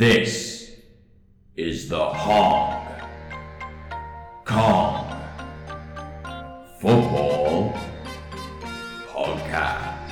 This is the Hong Kong Football Podcast.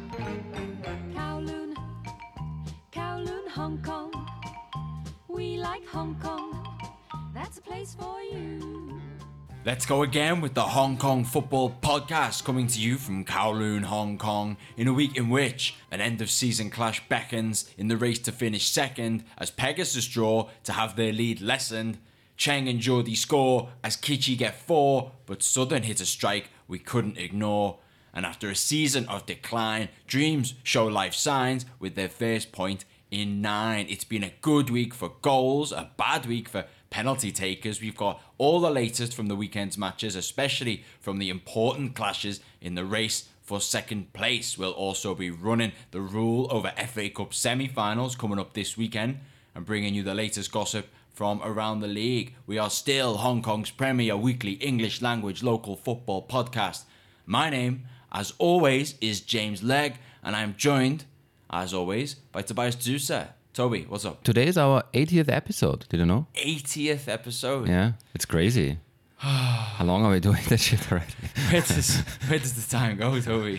Kowloon, Hong Kong. We like Hong Kong. That's a place for you. Let's go again with the Hong Kong Football Podcast, coming to you from Kowloon, Hong Kong, in a week in which an end-of-season clash beckons in the race to finish second as Pegasus draw to have their lead lessened. Cheng and Geordie score as Kichi get 4, but Southern hit a strike we couldn't ignore. And after a season of decline, Dreams show life signs with their first point in 9. It's been a good week for goals, a bad week for penalty takers. We've got all the latest from the weekend's matches, especially from the important clashes in the race for second place. We'll also be running the rule over FA Cup semi-finals coming up this weekend and bringing you the latest gossip from around the league. We are still Hong Kong's premier weekly English language local football podcast. My name, as always, is James Legg, and I'm joined, as always, by Tobias Dusa. Toby, what's up? Today is our 80th episode. Did you know? 80th episode. Yeah, it's crazy. How long are we doing this shit already? Where does the time go, Toby?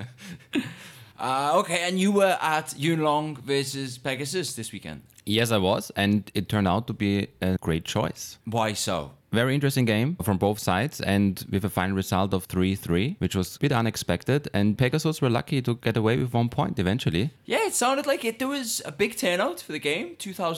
Okay, and you were at Yuen Long versus Pegasus this weekend. Yes, I was, and it turned out to be a great choice. Why so? Very interesting game from both sides, and with a final result of 3-3, which was a bit unexpected, and Pegasus were lucky to get away with 1 point eventually. Yeah, it sounded like it. There was a big turnout for the game,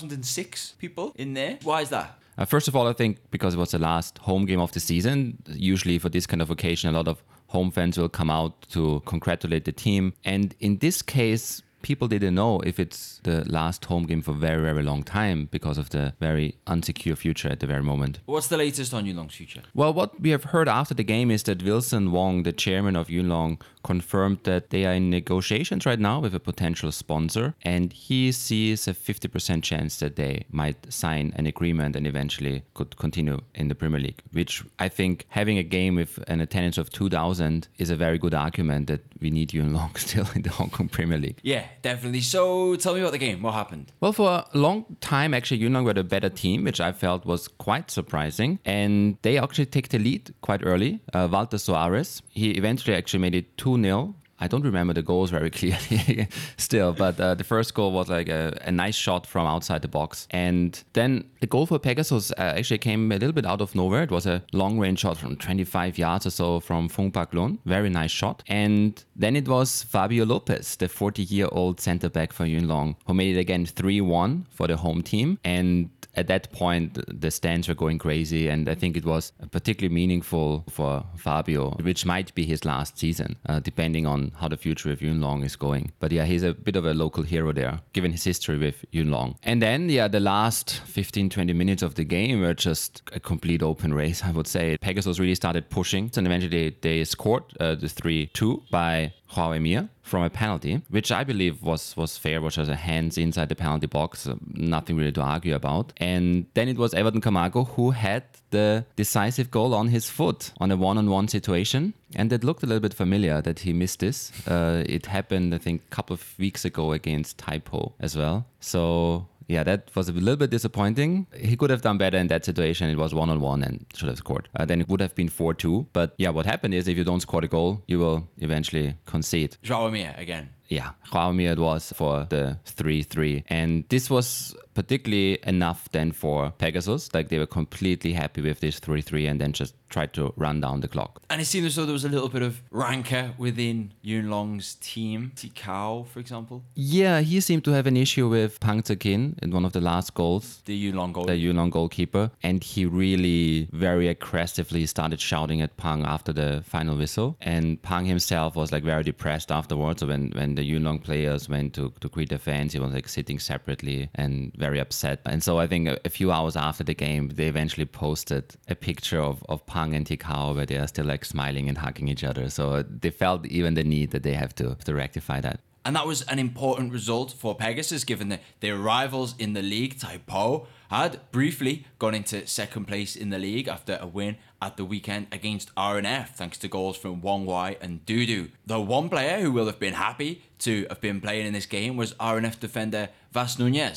2006 people in there. Why is that? First of all, I think because it was the last home game of the season, usually for this kind of occasion, a lot of home fans will come out to congratulate the team. And in this case, people didn't know if it's the last home game for a very, very long time because of the very unsecure future at the very moment. What's the latest on Yuen Long's future? Well, what we have heard after the game is that Wilson Wong, the chairman of Yuen Long, confirmed that they are in negotiations right now with a potential sponsor, and he sees a 50% chance that they might sign an agreement and eventually could continue in the Premier League, which I think having a game with an attendance of 2,000 is a very good argument that we need Yuen Long still in the Hong Kong Premier League. Yeah, definitely. So tell me about the game. What happened? Well, for a long time, actually, Yuen Long were the better team, which I felt was quite surprising. And they actually take the lead quite early. Walter Soares, he eventually actually made it 2-0. I don't remember the goals very clearly still, but the first goal was like a nice shot from outside the box. And then the goal for Pegasus actually came a little bit out of nowhere. It was a long-range shot from 25 yards or so from Phuong Pak Lun. Very nice shot. And then it was Fabio Lopez, the 40-year-old centre-back for Yuen Long, who made it again 3-1 for the home team. And at that point, the stands were going crazy, and I think it was particularly meaningful for Fabio, which might be his last season, depending on how the future of Yuen Long is going. But yeah, he's a bit of a local hero there, given his history with Yuen Long. And then, yeah, the last 15-20 minutes of the game were just a complete open race, I would say. Pegasus really started pushing, and eventually they scored the 3-2 by Hua Emir from a penalty, which I believe was fair, which was a hands inside the penalty box, nothing really to argue about. And then it was Everton Camargo who had the decisive goal on his foot on a one-on-one situation. And it looked a little bit familiar that he missed this. It happened, I think, a couple of weeks ago against Taipo as well. So yeah, that was a little bit disappointing. He could have done better in that situation. It was one-on-one and should have scored. Then it would have been 4-2. But yeah, what happened is if you don't score the goal, you will eventually concede. João Mir again. Yeah, Hua Emir it was for the 3-3. And this was particularly enough then for Pegasus. Like they were completely happy with this 3-3 and then just tried to run down the clock. And it seemed as though there was a little bit of rancor within Yuen Long's team. Tikao, for example. Yeah, he seemed to have an issue with Pang Tze-kin in one of the last goals. The Yuen Long goal. The Yuen Long goalkeeper. And he really very aggressively started shouting at Pang after the final whistle. And Pang himself was like very depressed afterwards. So when the Yuen Long players went to greet the fans, he was like sitting separately and very upset. And so I think a few hours after the game, they eventually posted a picture of Pang and Tikao where they are still like smiling and hugging each other. So they felt even the need that they have to rectify that. And that was an important result for Pegasus, given that their rivals in the league, Taipo, had briefly gone into second place in the league after a win at the weekend against RNF, thanks to goals from Wong Wai and Dudu. The one player who will have been happy to have been playing in this game was RNF defender Vas Nunez,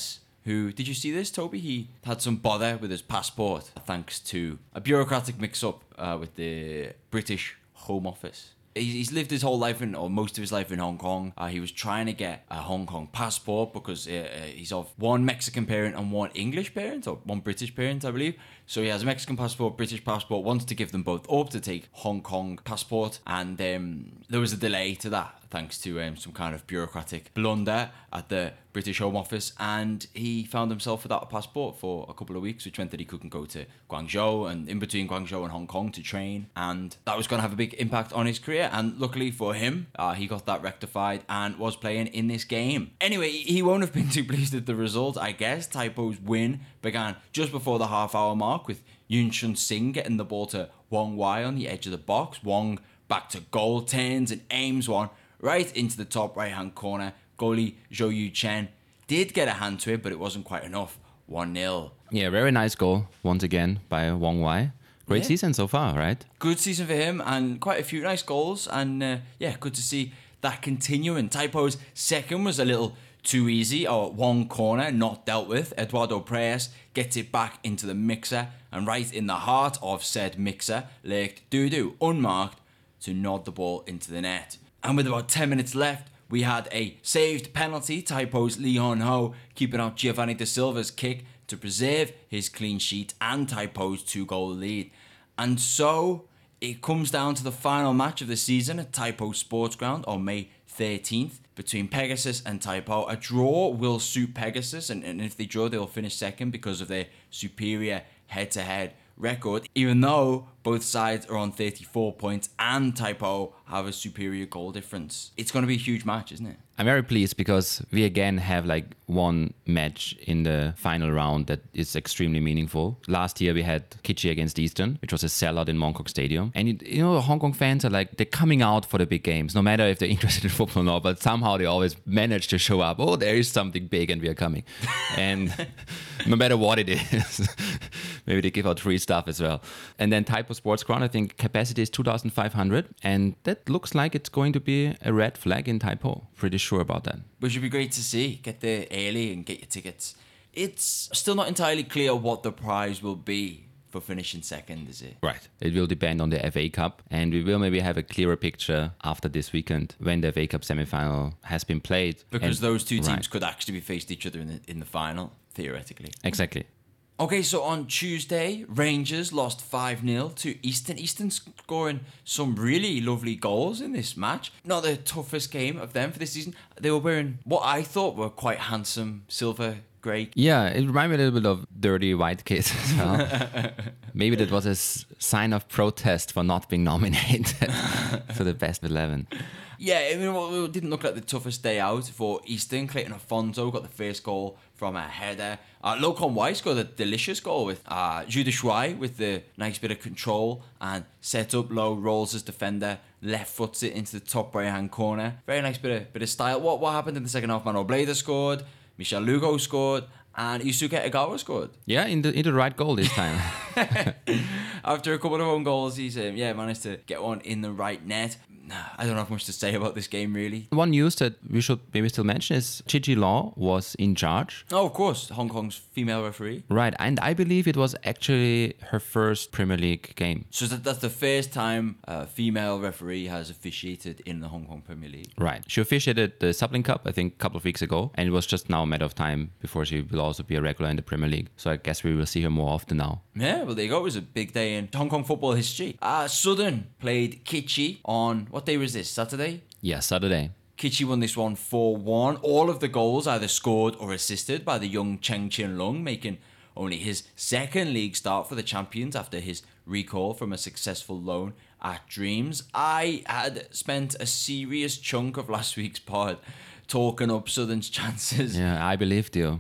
who, did you see this, Toby? He had some bother with his passport thanks to a bureaucratic mix-up with the British Home Office. He's lived his whole life or most of his life in Hong Kong. He was trying to get a Hong Kong passport because he's of one Mexican parent and one English parent, or one British parent, I believe. So he has a Mexican passport, British passport, wants to give them both up to take Hong Kong passport. And there was a delay to that thanks to some kind of bureaucratic blunder at the British Home Office, and he found himself without a passport for a couple of weeks, which meant that he couldn't go to Guangzhou and in between Guangzhou and Hong Kong to train, and that was going to have a big impact on his career. And luckily for him, he got that rectified and was playing in this game. Anyway, he won't have been too pleased with the result, I guess. Taipo's win began just before the half-hour mark with Yun Chun Sing getting the ball to Wong Wai on the edge of the box. Wong back to goal, turns and aims one right into the top right-hand corner. Goalie Zhou Yu Chen did get a hand to it, but it wasn't quite enough. 1-0. Yeah, very nice goal once again by Wong Wai. Great season so far, right? Good season for him and quite a few nice goals. And good to see that continuing. Taipo's second was a little too easy, or one corner not dealt with. Eduardo Preyes gets it back into the mixer, and right in the heart of said mixer, Lerch Dudu, unmarked, to nod the ball into the net. And with about 10 minutes left, we had a saved penalty. Taipo's Lee Hon Ho keeping out Giovanni Da Silva's kick to preserve his clean sheet and Taipo's 2-goal lead. And so it comes down to the final match of the season at Taipo Sports Ground on May 13th between Pegasus and Taipo. A draw will suit Pegasus, and if they draw, they'll finish second because of their superior head-to-head record, even though both sides are on 34 points and Taipo have a superior goal difference. It's going to be a huge match, isn't it? I'm very pleased because we again have like one match in the final round that is extremely meaningful. Last year we had Kitchee against Eastern, which was a sellout in Mong Kok Stadium. And you know, the Hong Kong fans are like, they're coming out for the big games, no matter if they're interested in football or not, but somehow they always manage to show up. Oh, there is something big and we are coming. And no matter what it is, maybe they give out free stuff as well. And then Taipo Sports Ground, I think capacity is 2,500. And that looks like it's going to be a red flag in Taipo. Pretty sure about that. Which would be great to see. Get there early and get your tickets. It's still not entirely clear what the prize will be for finishing second, is it? Right. It will depend on the FA Cup, and we will maybe have a clearer picture after this weekend when the FA Cup semi-final has been played. Because those two teams could actually be faced each other in the final, theoretically. Exactly. Okay, so on Tuesday, Rangers lost 5-0 to Eastern. Eastern scoring some really lovely goals in this match. Not the toughest game of them for this season. They were wearing what I thought were quite handsome silver grey. Yeah, it reminded me a little bit of dirty white kids as well. Maybe that was a sign of protest for not being nominated for the best 11. Yeah, I mean, it didn't look like the toughest day out for Eastern. Clayton Afonso got the first goal from a header. Lo Kon Wai scored a delicious goal with Zhu Shuai with the nice bit of control and set up low, rolls his defender, left foots it into the top right hand corner. Very nice bit of style. What happened in the second half? Mano Bleda scored, Michel Lugo scored, and Yusuke Egawa scored. Yeah, in the right goal this time. After a couple of own goals, he's managed to get one in the right net. I don't have much to say about this game, really. One news that we should maybe still mention is Chi Law was in charge. Oh, of course, Hong Kong's female referee. Right, and I believe it was actually her first Premier League game. So that's the first time a female referee has officiated in the Hong Kong Premier League. Right. She officiated the Sublink Cup, I think, a couple of weeks ago, and it was just now a matter of time before she will also be a regular in the Premier League. So I guess we will see her more often now. Yeah, well, there you go. It was a big day in Hong Kong football history. Southern played Kitchee on, what day was this, Saturday? Yeah, Saturday. Kitchee won this one 4-1. All of the goals either scored or assisted by the young Cheng Chin Lung, making only his second league start for the champions after his recall from a successful loan at Dreams. I had spent a serious chunk of last week's pod talking up Southern's chances. Yeah, I believed you.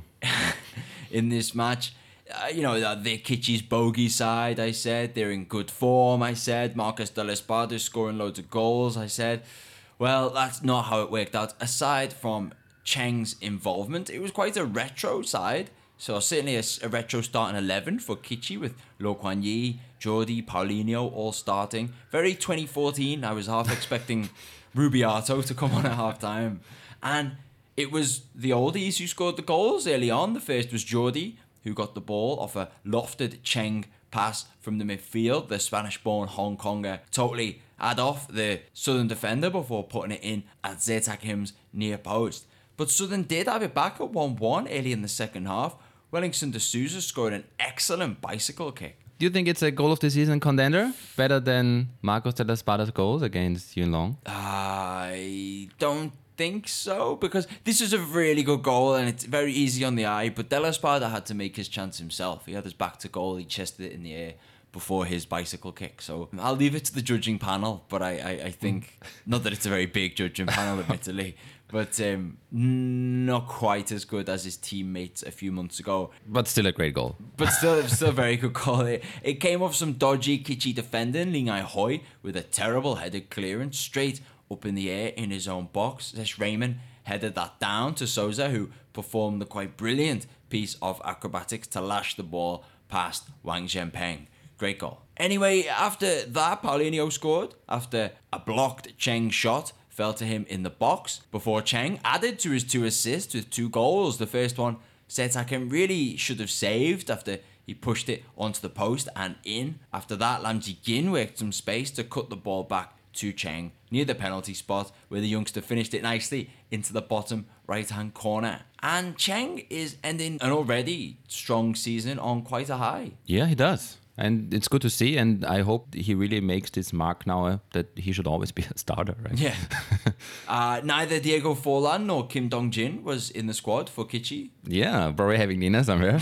In this match. They're Kitchee's bogey side, I said. They're in good form, I said. Marcus de l'Espada scoring loads of goals, I said. Well, that's not how it worked out. Aside from Cheng's involvement, it was quite a retro side. So certainly a retro starting 11 for Kitchee with Lo Kuan Yi, Jordi, Paulinho all starting. Very 2014. I was half expecting Rubiato to come on at half time. And It was the oldies who scored the goals early on. The first was Jordi, who got the ball off a lofted Cheng pass from the midfield. The Spanish-born Hong Konger totally had off the Southern defender before putting it in at Zertak Him's near post. But Southern did have it back at 1-1 early in the second half. Wellington D'Souza scored an excellent bicycle kick. Do you think it's a goal of the season contender? Better than Marcos de la Espada's goals against Yuen Long? I don't think so, because this is a really good goal and it's very easy on the eye, but De La Espada had to make his chance himself. He had his back to goal, he chested it in the air before his bicycle kick. So I'll leave it to the judging panel, but I think, not that it's a very big judging panel admittedly, but not quite as good as his teammates a few months ago. But still a great goal. But still a very good goal. It came off some dodgy Kitchi defending, Ling Ai Hoi with a terrible headed clearance straight up in the air in his own box. This Raymond headed that down to Souza, who performed the quite brilliant piece of acrobatics to lash the ball past Wang Zhenpeng. Great goal. Anyway, after that, Paulinho scored after a blocked Cheng shot fell to him in the box before Cheng added to his 2 assists with 2 goals. The first one, Zertak really should have saved after he pushed it onto the post and in. After that, Lam Ji Gin worked some space to cut the ball back to Cheng near the penalty spot, where the youngster finished it nicely into the bottom right-hand corner. And Cheng is ending an already strong season on quite a high. Yeah, he does. And it's good to see, and I hope he really makes this mark now that he should always be a starter, right? Yeah. Neither Diego Forlan nor Kim Dong-jin was in the squad for Kitchi. Yeah, probably having dinner somewhere.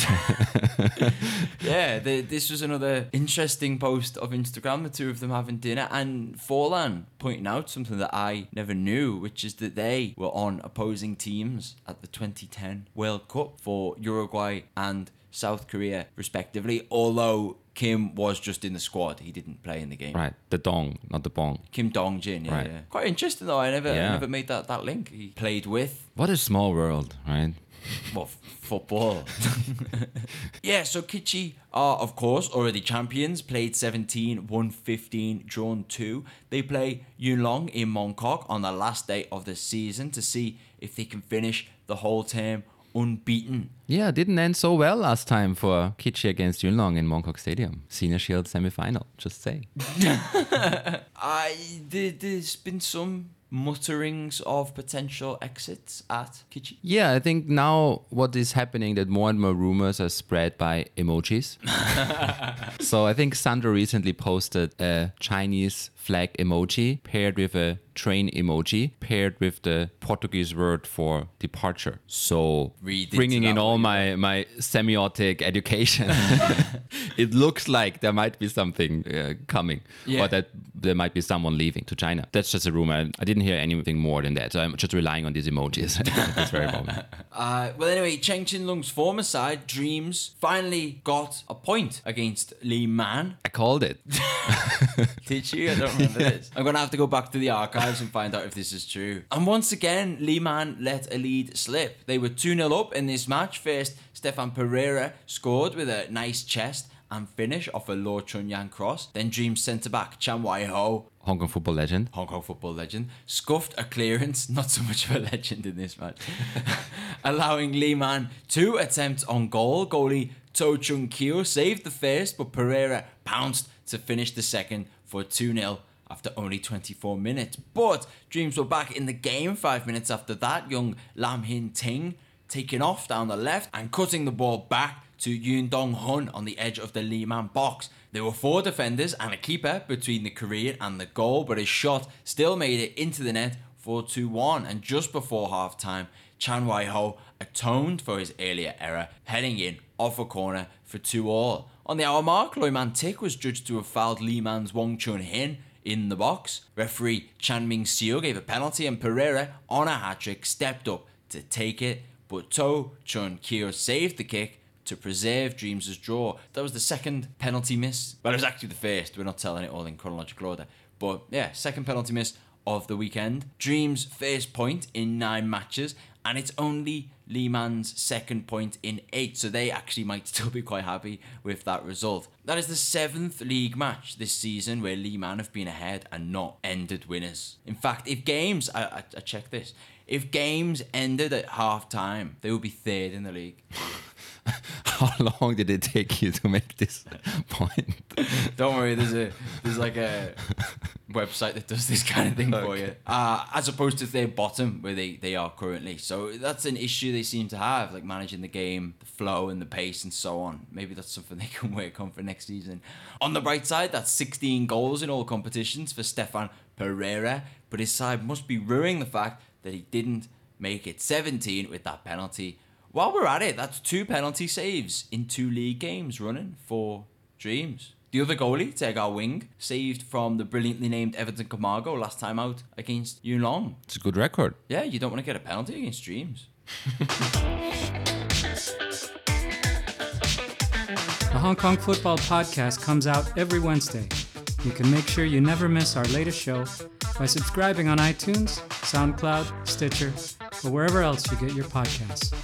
Yeah, this was another interesting post of Instagram, the two of them having dinner, and Forlan pointing out something that I never knew, which is that they were on opposing teams at the 2010 World Cup for Uruguay and South Korea, respectively, although Kim was just in the squad. He didn't play in the game. Right, the dong, not the bong. Kim Dong-jin, yeah, Right. yeah. Quite interesting, though. I never made that link. He played with, What a small world, right? well, football. Yeah, so Kitchi are, of course, already champions. Played 17, won 15, drawn 2. They play Yuen Long in Mongkok on the last day of the season to see if they can finish the whole term unbeaten. Yeah, didn't end so well last time for Kitchi against Yuen Long in Mongkok Stadium. Senior Shield semi-final, just say. There's been some mutterings of potential exits at Kitchi. Yeah, I think now what is happening that more and more rumors are spread by emojis. So I think Sandro recently posted a Chinese flag emoji paired with a train emoji paired with the Portuguese word for departure. So Read into bringing in that all one. my semiotic education, it looks like there might be something coming, Yeah. or that there might be someone leaving to China. That's just a rumor. I didn't hear anything more than that. So I'm just relying on these emojis at this very moment. Well, anyway, Cheng Chin-lung's former side, Dreams, finally got a point against Lee Man. I called it. Did you? I don't remember this. I'm going to have to go back to the archives and find out if this is true. And once again, Lee Man let a lead slip. They were 2-0 up in this match. First, Stefan Pereira scored with a nice chest and finish off a Lo Chun-yang cross. Then Dreams centre-back Chan Wai-ho, Hong Kong football legend. Hong Kong football legend, scuffed a clearance, not so much of a legend in this match, allowing Lee Man 2 attempts on goal. Goalie To Chung Kyo saved the first, but Pereira pounced to finish the second for 2-0 after only 24 minutes. But Dreams were back in the game 5 minutes after that. Young Lam Hin Ting taking off down the left and cutting the ball back to Yoon Dong Hun on the edge of the Lee Man box. There were 4 defenders and a keeper between the Korean and the goal, but his shot still made it into the net for 2-1. And just before half time, Chan Wai-ho atoned for his earlier error, heading in off a corner for 2-2. On the hour mark, Loi Man Tik was judged to have fouled Lee Man's Wong Chun Hin in the box. Referee Chan Ming Seo gave a penalty and Pereira, on a hat-trick, stepped up to take it, but To Chun Kyo saved the kick to preserve Dreams' draw. That was the second penalty miss. Well, it was actually the first. We're not telling it all in chronological order. But yeah, second penalty miss of the weekend. Dreams' first point in 9 matches, and it's only Lee Man's second point in 8, so they actually might still be quite happy with that result. That is the 7th league match this season where Lee Man have been ahead and not ended winners. In fact, if games, I checked this, If games ended at half time, they would be third in the league. How long did it take you to make this point? Don't worry, there's like a website that does this kind of thing for you. As opposed to their bottom where they are currently. So that's an issue they seem to have, like managing the game, the flow and the pace and so on. Maybe that's something they can work on for next season. On the bright side, that's 16 goals in all competitions for Stefan Pereira, but his side must be ruining the fact that he didn't make it 17 with that penalty. While we're at it, that's 2 penalty saves in 2 league games running for Dreams. The other goalie, Tegar Wing, saved from the brilliantly named Everton Camargo last time out against Yun Long. It's a good record. Yeah, you don't want to get a penalty against Dreams. The Hong Kong Football Podcast comes out every Wednesday. You can make sure you never miss our latest show by subscribing on iTunes, SoundCloud, Stitcher, or wherever else you get your podcasts.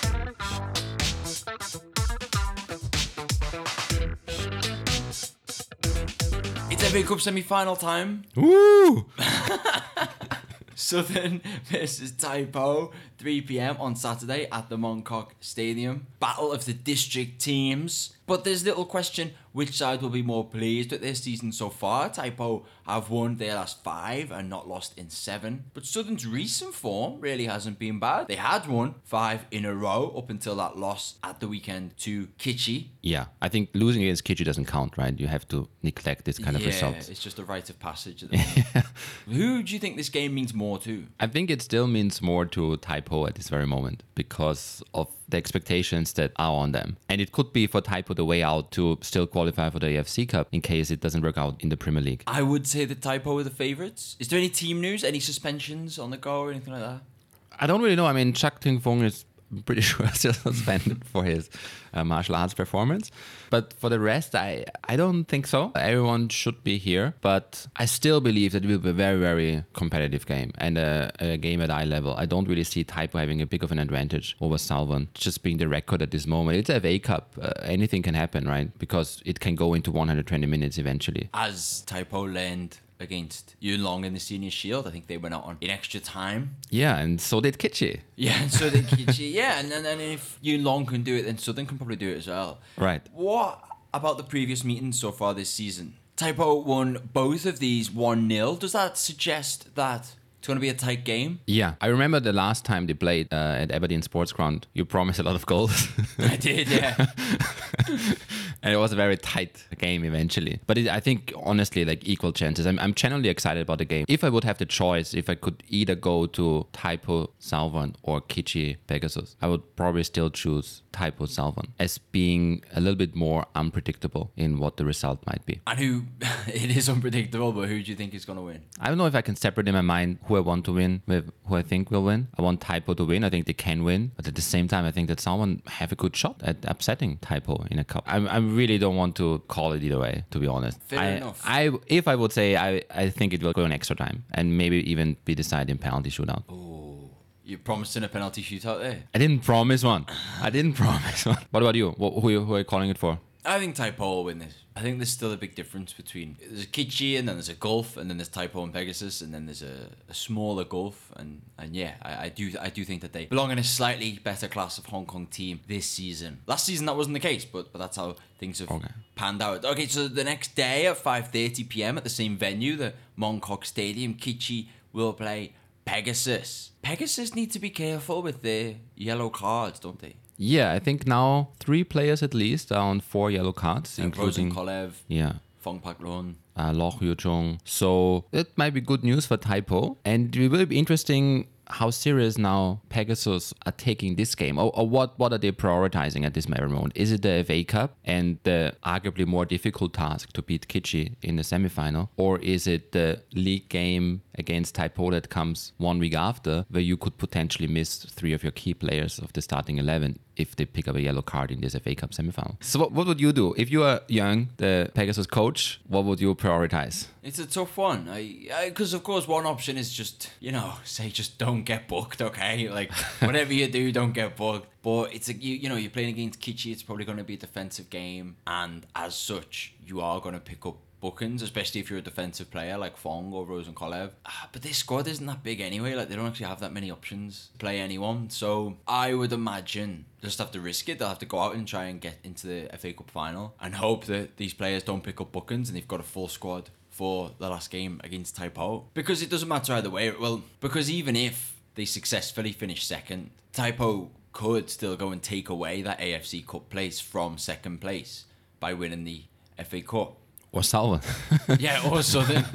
It's FA Cup semi-final time. Woo! Southern versus Taipo, 3 p.m. on Saturday at the Mong Kok Stadium. Battle of the district teams. But there's little question which side will be more pleased with their season so far. Taipo have won their last 5 and not lost in 7. But Southern's recent form really hasn't been bad. They had won 5 in a row up until that loss at the weekend to Kitchee. Yeah, I think losing against Kitchee doesn't count, right? You have to neglect this kind of results. It's just a rite of passage at the moment. Who do you think this game means more to? I think it still means more to Taipo at this very moment because of the expectations that are on them. And it could be for Taipo the way out to still qualify for the AFC Cup in case it doesn't work out in the Premier League. I would say that Taipo are the favourites. Is there any team news, any suspensions on the go or anything like that? I don't really know. I mean, Chak Ting Fong is pretty sure still suspended for his martial arts performance. But for the rest, I don't think so. Everyone should be here. But I still believe that it will be a very, very competitive game and a game at eye level. I don't really see Taipo having a big of an advantage over Salvan, just being the record at this moment. It's a FA Cup. Anything can happen, right? Because it can go into 120 minutes eventually. As Taipo learned against Yun Long in the Senior Shield, I think they went out on in extra time. Yeah, and so did Kitchee. Yeah, and so did Kitchee. Yeah, and then if Yun Long can do it, then Southern can probably do it as well. Right. What about the previous meetings so far this season? Taipo won both of these 1-0. Does that suggest that it's going to be a tight game? Yeah, I remember the last time they played at Aberdeen Sports Ground, you promised a lot of goals. I did, yeah. And it was a very tight game eventually. But I think, honestly, like equal chances. I'm genuinely excited about the game. If I would have the choice, if I could either go to Taipo Salvan or Kitchee Pegasus, I would probably still choose Taipo Salvan as being a little bit more unpredictable in what the result might be. And who, it is unpredictable, but who do you think is going to win? I don't know if I can separate in my mind who I want to win with who I think will win. I want Taipo to win. I think they can win. But at the same time, I think that Salvan have a good shot at upsetting Taipo in a cup. I really don't want to call it either way, to be honest. Fair enough. If I would say, I think it will go in extra time and maybe even be decided in penalty shootout. You're promising a penalty shootout there? I didn't promise one. What about you? Who are you calling it for? I think Taipo will win this. I think there's still a big difference between there's a Kitchee and then there's a Gulf and then there's Taipo and Pegasus and then there's a smaller Gulf and yeah, I do think that they belong in a slightly better class of Hong Kong team this season. Last season that wasn't the case, but that's how things have panned out. Okay, so the next day at 5:30 p.m. at the same venue, the Mong Kok Stadium, Kitchee will play Pegasus. Pegasus need to be careful with their yellow cards, don't they? Yeah, I think now 3 players at least are on 4 yellow cards, including including Kolev, Fong Pak Lon, Loh Yu Chung. So it might be good news for Taipo. And it will be interesting how serious now Pegasus are taking this game, or what are they prioritizing at this very moment? Is it the FA Cup and the arguably more difficult task to beat Kitchee in the semi-final, or is it the league game against Taipo that comes 1 week after, where you could potentially miss 3 of your key players of the starting 11 if they pick up a yellow card in this FA Cup semi-final? So what would you do if you are Young, the Pegasus coach? What would you prioritize? It's a tough one. Because of course one option is just, say just don't get booked, okay? Like whatever you do, don't get booked. But it's you're playing against Kitchee. It's probably going to be a defensive game, and as such, you are going to pick up bookings, especially if you're a defensive player like Fong or Rosenkolev. But this squad isn't that big anyway. Like, they don't actually have that many options to play anyone. So I would imagine they'll just have to risk it. They'll have to go out and try and get into the FA Cup final and hope that these players don't pick up bookings and they've got a full squad for the last game against Taipo. Because it doesn't matter either way. Well, because even if they successfully finish second, Taipo could still go and take away that AFC Cup place from second place by winning the FA Cup. Or Salva. Yeah, or Southern.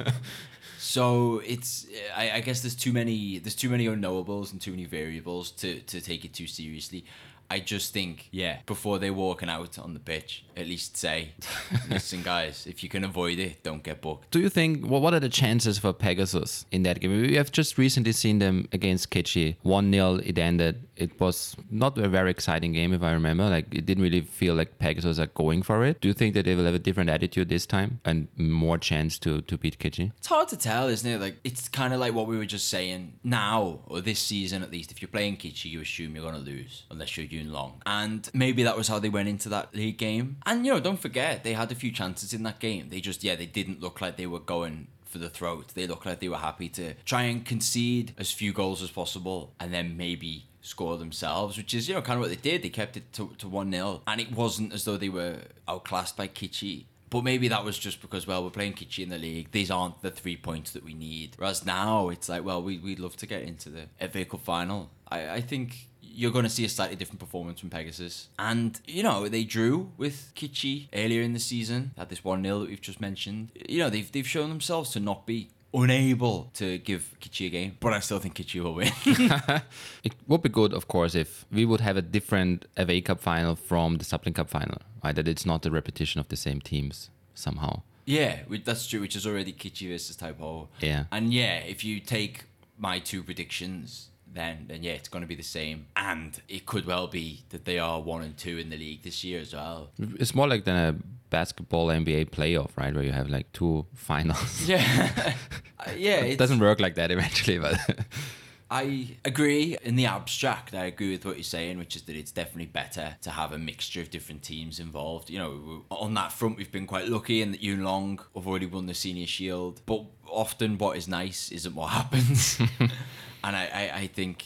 So it's, I guess there's too many unknowables and too many variables to take it too seriously. I just think, before they're walking out on the pitch, at least say, listen, guys, if you can avoid it, don't get booked. Do you think, what are the chances for Pegasus in that game? We have just recently seen them against Kitchi. 1-0, it ended. It was not a very exciting game, if I remember. Like, it didn't really feel like Pegasus are going for it. Do you think that they will have a different attitude this time and more chance to beat Kitchi? It's hard to tell, isn't it? Like, it's kind of like what we were just saying. Now, or this season at least, if you're playing Kitchi, you assume you're going to lose, unless you're Yun Long. And maybe that was how they went into that league game. And, don't forget, they had a few chances in that game. They just, they didn't look like they were going for the throat. They looked like they were happy to try and concede as few goals as possible and then maybe score themselves, which is, kind of what they did. They kept it to 1-0. And it wasn't as though they were outclassed by Kitchi. But maybe that was just because, well, we're playing Kitchi in the league. These aren't the 3 points that we need. Whereas now, it's like, well, we'd love to get into the FA Cup final. I think you're going to see a slightly different performance from Pegasus. And, they drew with Kitchi earlier in the season. Had this 1-0 that we've just mentioned. They've shown themselves to not be unable to give Kitchi a game. But I still think Kitchi will win. It would be good, of course, if we would have a different FA Cup final from the Suppling Cup final. Right? That it's not a repetition of the same teams somehow. Yeah, that's true, which is already Kitchi versus Taipo. Yeah. And if you take my two predictions, then it's going to be the same. And it could well be that they are 1 and 2 in the league this year as well. It's more like than a basketball NBA playoff, right? Where you have like 2 finals. Yeah. It doesn't work like that eventually, but... I agree in the abstract. I agree with what you're saying, which is that it's definitely better to have a mixture of different teams involved. On that front, we've been quite lucky in that Yun Long have already won the Senior Shield. But often what is nice isn't what happens. And I think,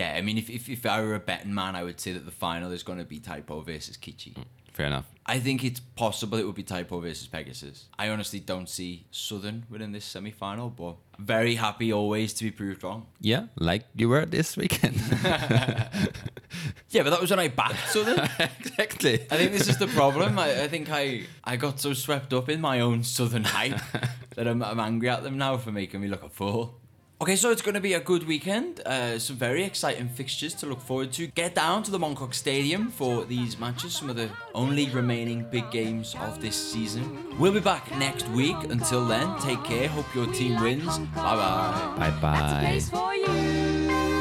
if I were a betting man, I would say that the final is going to be Taipo versus Kitchi. Fair enough. I think it's possible it would be Taipo versus Pegasus. I honestly don't see Southern winning this semi-final, but very happy always to be proved wrong. Yeah, like you were this weekend. Yeah, but that was when I backed Southern. Exactly. I think this is the problem. I think I got so swept up in my own Southern hype that I'm angry at them now for making me look a fool. Okay, so it's going to be a good weekend. Some very exciting fixtures to look forward to. Get down to the Mongkok Stadium for these matches, some of the only remaining big games of this season. We'll be back next week. Until then, take care. Hope your team wins. Bye-bye. Bye-bye. That's a place for you.